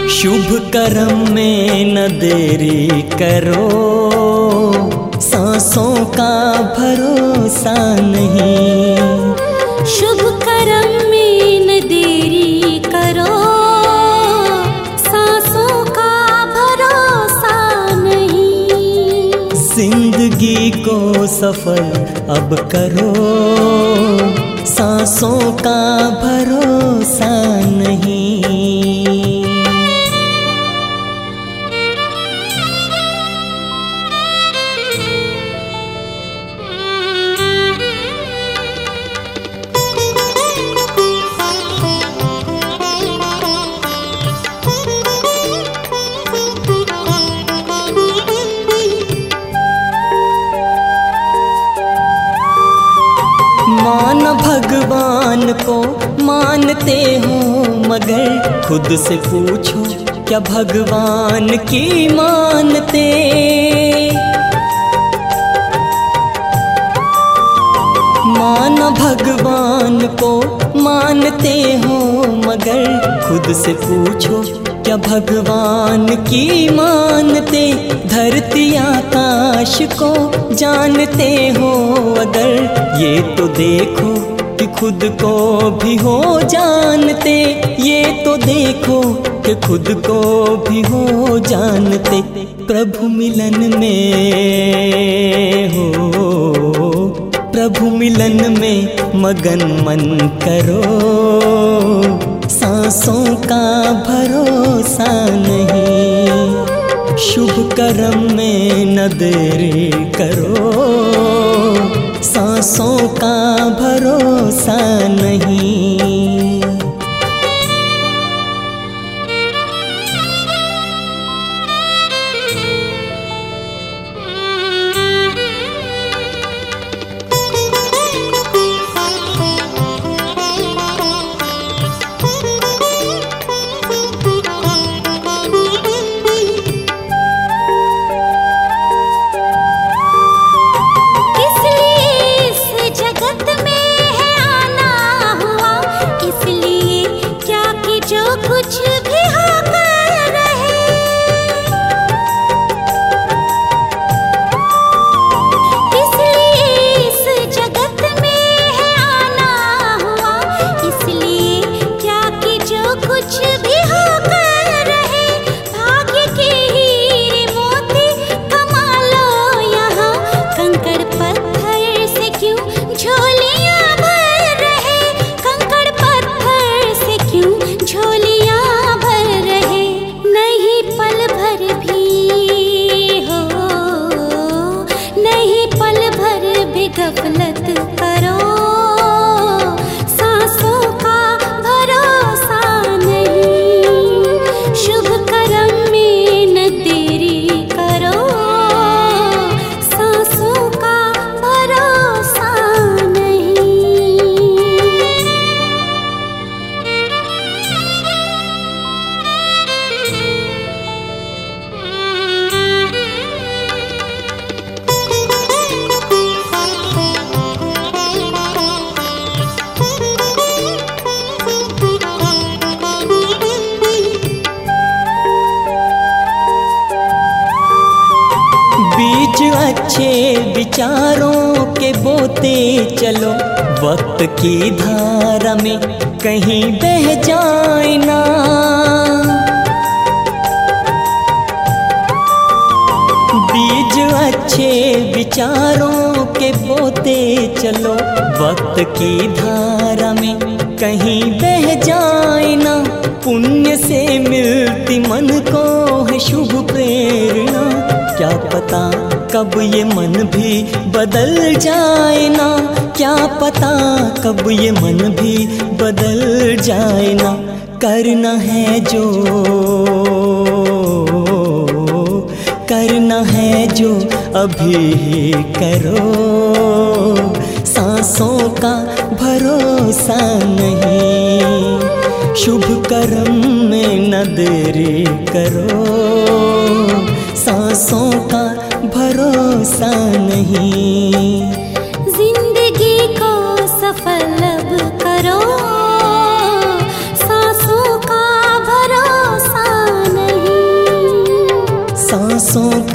शुभ कर्म में न देरी करो, सांसों का भरोसा नहीं। शुभ कर्म में न देरी करो, सांसों का भरोसा नहीं। जिंदगी को सफल अब करो, सांसों का भरोसा नहीं। मान भगवान को मानते हो, मगर खुद से पूछो क्या भगवान की मानते। मान भगवान को मानते हो, मगर खुद से पूछो क्या भगवान की मानते। धरती आकाश को जानते हो अगर, ये तो देखो कि खुद को भी हो जानते। ये तो देखो कि खुद को भी हो जानते। प्रभु मिलन में हो, प्रभु मिलन में मगन मन करो, सांसों का भरोसा नहीं। शुभ कर्म में न देरी करो, सांसों का भरोसा नहीं। गफलत करो, सांसों का भरोसा नहीं। शुभ कर्म में न देरी करो, सांसों का भरोसा नहीं। बीज अच्छे विचारों के बोते चलो, वक्त की धारा में कहीं बह जाए ना। बीज अच्छे विचारों के बोते चलो, वक्त की धारा में कहीं बह जाए ना। पुण्य से मिलती मन को है शुभ प्रेरणा, क्या पता कब ये मन भी बदल जाए ना। क्या पता कब ये मन भी बदल जाए ना। करना है जो, करना है जो अभी ही करो, सांसों का भरोसा नहीं। शुभ कर्म में न देरी करो, सांसों का भरोसा नहीं। जिंदगी को सफल अब करो, सांसों का भरोसा सांसों